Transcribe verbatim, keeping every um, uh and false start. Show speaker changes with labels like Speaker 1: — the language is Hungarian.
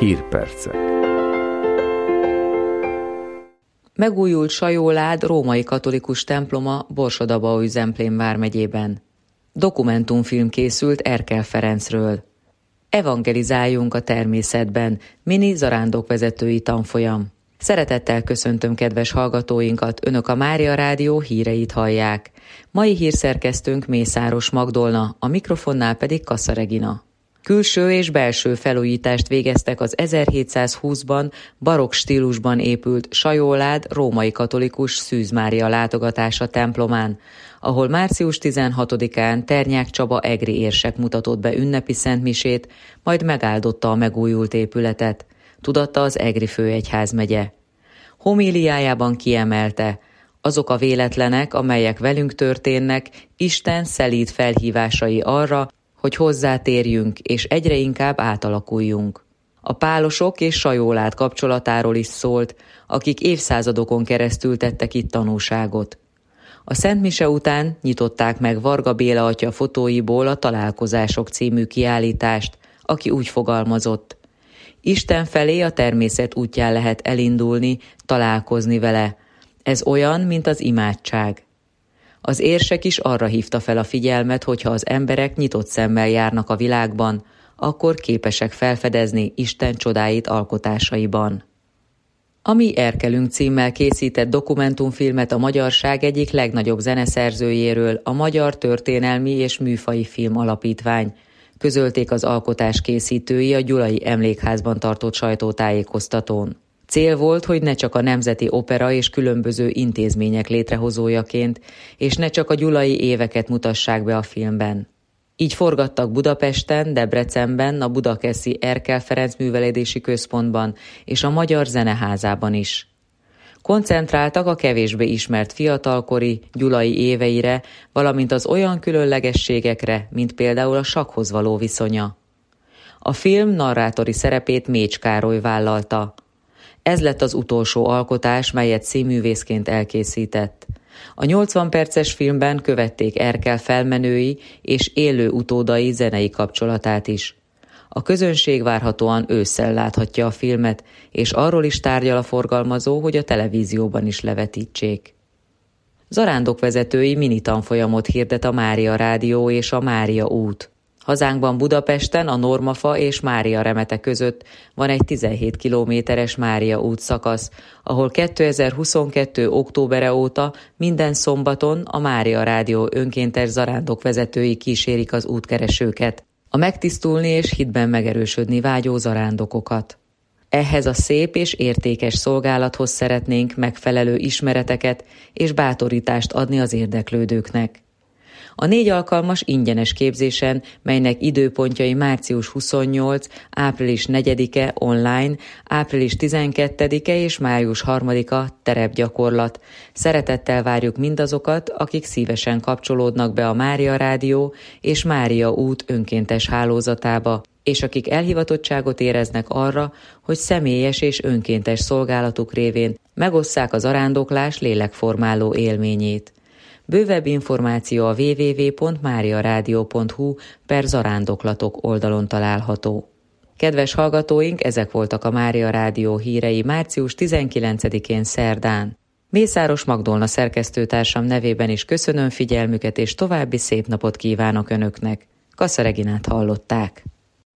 Speaker 1: Hírpercek.
Speaker 2: Megújult Sajólád római katolikus temploma Borsod-Abaúj-Zemplén vármegyében. Dokumentumfilm készült Erkel Ferencről. Evangelizáljunk a természetben, mini zarándokvezetői tanfolyam. Szeretettel köszöntöm kedves hallgatóinkat, Önök a Mária Rádió híreit hallják. Mai hírszerkesztőnk Mészáros Magdolna, a mikrofonnál pedig Kassa Regina. Külső és belső felújítást végeztek az ezerhétszázhúszban barokk stílusban épült Sajólád római katolikus Szűz Mária látogatása templomán, ahol március tizenhatodikán Ternyák Csaba egri érsek mutatott be ünnepi szentmisét, majd megáldotta a megújult épületet, tudatta az Egri főegyházmegye. Homíliájában kiemelte: azok a véletlenek, amelyek velünk történnek, Isten szelíd felhívásai arra, hogy hozzátérjünk és egyre inkább átalakuljunk. A pálosok és Sajólád kapcsolatáról is szólt, akik évszázadokon keresztül tettek itt tanúságot. A szentmise után nyitották meg Varga Béla atya fotóiból a Találkozások című kiállítást, aki úgy fogalmazott: Isten felé a természet útján lehet elindulni, találkozni vele. Ez olyan, mint az imádság. Az érsek is arra hívta fel a figyelmet, hogyha az emberek nyitott szemmel járnak a világban, akkor képesek felfedezni Isten csodáit alkotásaiban. A Mi Erkelünk címmel készített dokumentumfilmet a magyarság egyik legnagyobb zeneszerzőjéről, a Magyar Történelmi és Műfaji Film Alapítvány, közölték az alkotás készítői a Gyulai Emlékházban tartott sajtótájékoztatón. Cél volt, hogy ne csak a Nemzeti Opera és különböző intézmények létrehozójaként, és ne csak a gyulai éveket mutassák be a filmben. Így forgattak Budapesten, Debrecenben, a budakeszi Erkel Ferenc Művelődési Központban és a Magyar Zeneházában is. Koncentráltak a kevésbé ismert fiatalkori, gyulai éveire, valamint az olyan különlegességekre, mint például a sakkhoz való viszonya. A film narrátori szerepét Mécs Károly vállalta. Ez lett az utolsó alkotás, melyet színművészként elkészített. A nyolcvan perces filmben követték Erkel felmenői és élő utódai zenei kapcsolatát is. A közönség várhatóan ősszel láthatja a filmet, és arról is tárgyal a forgalmazó, hogy a televízióban is levetítsék. Zarándokvezetői mini tanfolyamot hirdet a Mária Rádió és a Mária út. Hazánkban Budapesten a Normafa és Mária Remete között van egy tizenhét kilométeres Mária út szakasz, ahol kétezer-huszonkettő októbere óta minden szombaton a Mária Rádió önkéntes zarándokvezetői kísérik az útkeresőket, a megtisztulni és hitben megerősödni vágyó zarándokokat. Ehhez a szép és értékes szolgálathoz szeretnénk megfelelő ismereteket és bátorítást adni az érdeklődőknek. A négy alkalmas ingyenes képzésen, melynek időpontjai március huszonnyolcadika, április negyedike online, április tizenkettedike és május harmadika terepgyakorlat. Szeretettel várjuk mindazokat, akik szívesen kapcsolódnak be a Mária Rádió és Mária út önkéntes hálózatába, és akik elhivatottságot éreznek arra, hogy személyes és önkéntes szolgálatuk révén megosszák az zarándoklás lélekformáló élményét. Bővebb információ a double-u double-u double-u pont mariaradio pont hu per zarándoklatok oldalon található. Kedves hallgatóink, ezek voltak a Mária Rádió hírei március tizenkilencedikén szerdán. Mészáros Magdolna szerkesztőtársam nevében is köszönöm figyelmüket, és további szép napot kívánok Önöknek. Kassa Reginát hallották.